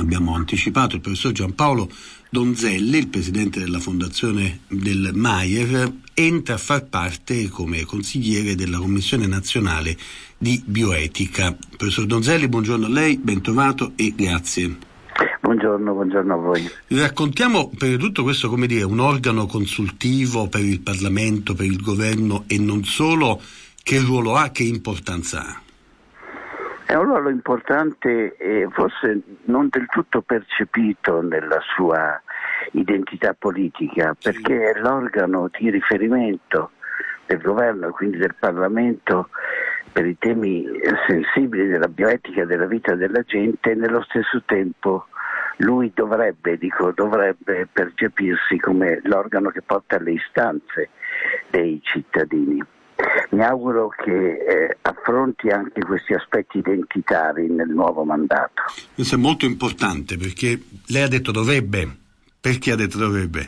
abbiamo anticipato, il professor Giampaolo Donzelli, il presidente della fondazione del Maier, entra a far parte come consigliere della Commissione Nazionale di Bioetica. Professor Donzelli, buongiorno a lei, ben trovato e grazie. Buongiorno a voi. Raccontiamo per tutto questo, come dire, un organo consultivo per il Parlamento, per il governo e non solo, che ruolo ha, che importanza ha? È un ruolo importante e forse non del tutto percepito nella sua identità politica, perché è l'organo di riferimento del governo e quindi del Parlamento per i temi sensibili della bioetica e della vita della gente, e nello stesso tempo lui dovrebbe percepirsi come l'organo che porta le istanze dei cittadini. Mi auguro che affronti anche questi aspetti identitari nel nuovo mandato. Questo è molto importante, perché lei ha detto dovrebbe. Perché ha detto dovrebbe?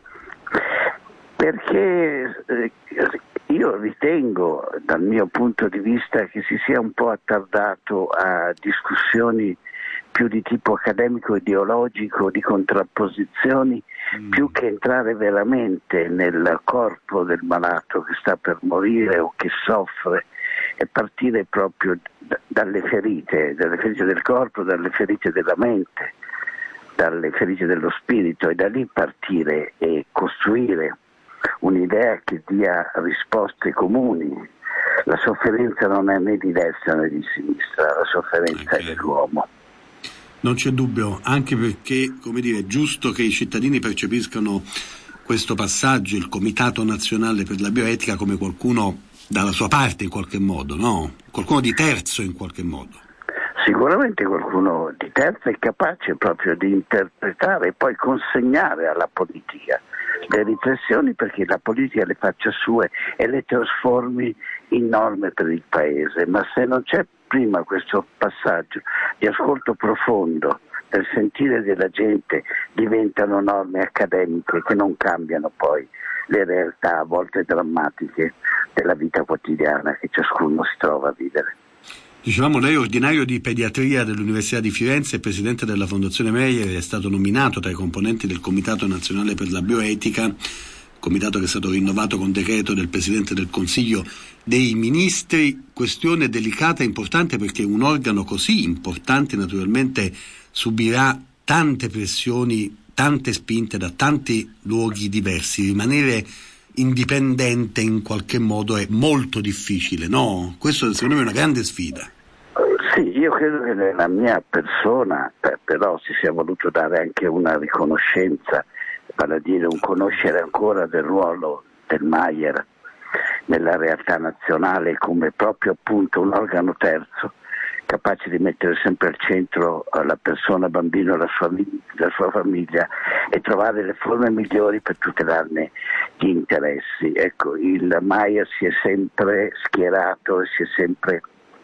Perché io ritengo, dal mio punto di vista, che si sia un po' attardato a discussioni più di tipo accademico-ideologico, di contrapposizioni, più che entrare veramente nel corpo del malato che sta per morire o che soffre, e partire proprio dalle ferite del corpo, dalle ferite della mente, dalle ferite dello spirito, e da lì partire e costruire un'idea che dia risposte comuni. La sofferenza non è né di destra né di sinistra, la sofferenza è dell'uomo. Non c'è dubbio, anche perché, come dire, è giusto che i cittadini percepiscano questo passaggio, il Comitato Nazionale per la Bioetica, come qualcuno dalla sua parte in qualche modo, no? Qualcuno di terzo in qualche modo. Sicuramente qualcuno di terzo è capace proprio di interpretare e poi consegnare alla politica le riflessioni, perché la politica le faccia sue e le trasformi in norme per il Paese. Ma se non c'è prima questo passaggio di ascolto profondo del sentire della gente, diventano norme accademiche che non cambiano poi le realtà a volte drammatiche della vita quotidiana che ciascuno si trova a vivere. Dicevamo, lei è ordinario di pediatria dell'Università di Firenze e presidente della Fondazione Maier, è stato nominato tra i componenti del Comitato Nazionale per la Bioetica, comitato che è stato rinnovato con decreto del Presidente del Consiglio dei Ministri. Questione delicata e importante, perché un organo così importante naturalmente subirà tante pressioni, tante spinte da tanti luoghi diversi. Rimanere indipendente in qualche modo è molto difficile, no? Questo secondo me è una grande sfida. Sì, io credo che nella mia persona però si sia voluto dare anche una riconoscenza, vale a dire un conoscere ancora del ruolo del Maier nella realtà nazionale come proprio appunto un organo terzo, capace di mettere sempre al centro la persona, bambino, la sua famiglia, e trovare le forme migliori per tutelarne gli interessi. Ecco, il Maier si è sempre schierato e si è sempre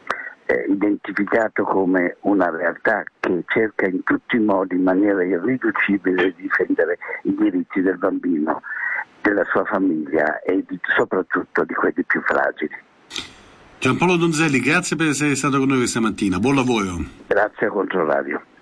identificato come una realtà che cerca in tutti i modi, in maniera irriducibile, di difendere i diritti del bambino, della sua famiglia e soprattutto di quelli più fragili. Giampaolo Donzelli, grazie per essere stato con noi questa mattina, buon lavoro. Grazie a Controradio.